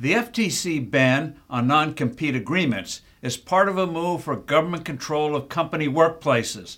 The FTC ban on non-compete agreements is part of a move for government control of company workplaces.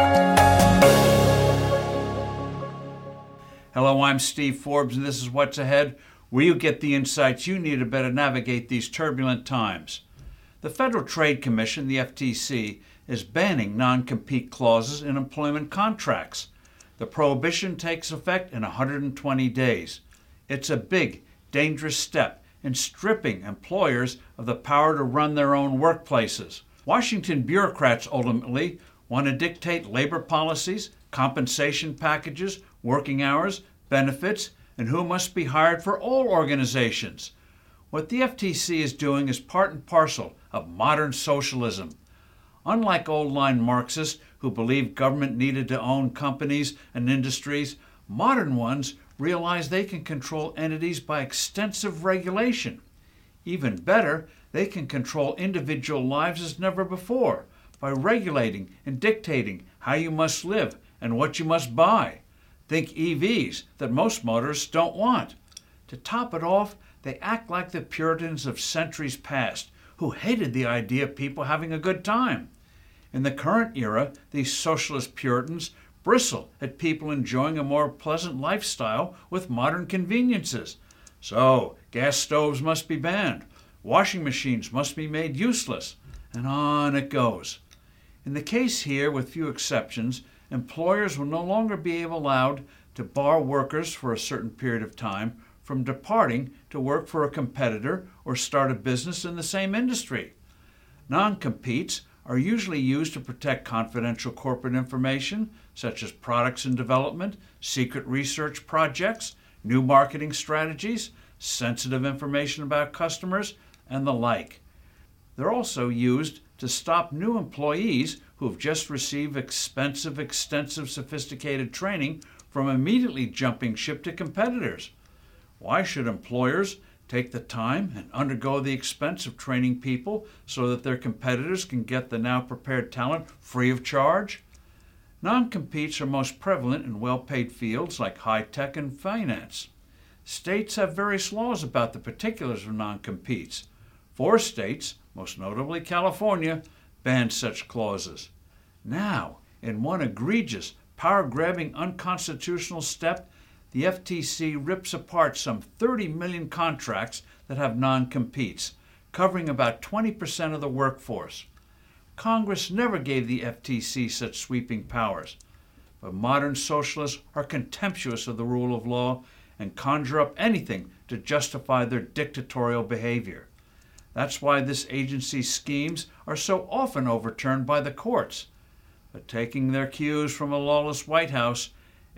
Hello, I'm Steve Forbes, and this is What's Ahead, where you get the insights you need to better navigate these turbulent times. The Federal Trade Commission, the FTC, is banning non-compete clauses in employment contracts. The prohibition takes effect in 120 days. It's a big, dangerous step in stripping employers of the power to run their own workplaces. Washington bureaucrats ultimately want to dictate labor policies, compensation packages, working hours, benefits, and who must be hired for all organizations. What the FTC is doing is part and parcel of modern socialism. Unlike old-line Marxists who believed government needed to own companies and industries, modern ones realize they can control entities by extensive regulation. Even better, they can control individual lives as never before by regulating and dictating how you must live and what you must buy. Think EVs that most motorists don't want. To top it off, they act like the Puritans of centuries past who hated the idea of people having a good time. In the current era, these socialist Puritans bristle at people enjoying a more pleasant lifestyle with modern conveniences. So, gas stoves must be banned, washing machines must be made useless, and on it goes. In the case here, with few exceptions, employers will no longer be allowed to bar workers for a certain period of time from departing to work for a competitor or start a business in the same industry. Non-competes are usually used to protect confidential corporate information, such as products in development, secret research projects, new marketing strategies, sensitive information about customers, and the like. They're also used to stop new employees who have just received expensive, extensive, sophisticated training from immediately jumping ship to competitors. Why should employers take the time and undergo the expense of training people so that their competitors can get the now prepared talent free of charge? Non-competes are most prevalent in well-paid fields like high-tech and finance. States have various laws about the particulars of non-competes. 4 states, most notably California, ban such clauses. Now, in one egregious, power-grabbing, unconstitutional step, the FTC rips apart some 30 million contracts that have non-competes, covering about 20% of the workforce. Congress never gave the FTC such sweeping powers, but modern socialists are contemptuous of the rule of law and conjure up anything to justify their dictatorial behavior. That's why this agency's schemes are so often overturned by the courts. But taking their cues from a lawless White House,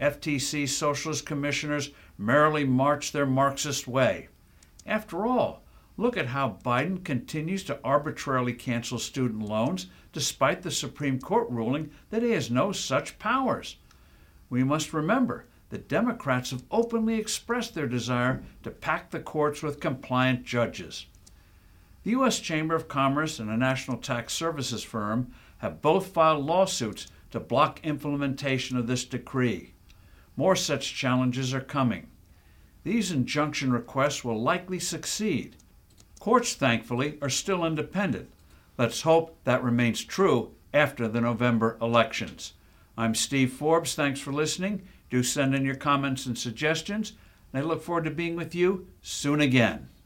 FTC socialist commissioners merrily march their Marxist way. After all, look at how Biden continues to arbitrarily cancel student loans despite the Supreme Court ruling that he has no such powers. We must remember that Democrats have openly expressed their desire to pack the courts with compliant judges. The U.S. Chamber of Commerce and a national tax services firm have both filed lawsuits to block implementation of this decree. More such challenges are coming. These injunction requests will likely succeed. Courts, thankfully, are still independent. Let's hope that remains true after the November elections. I'm Steve Forbes. Thanks for listening. Do send in your comments and suggestions, and I look forward to being with you soon again.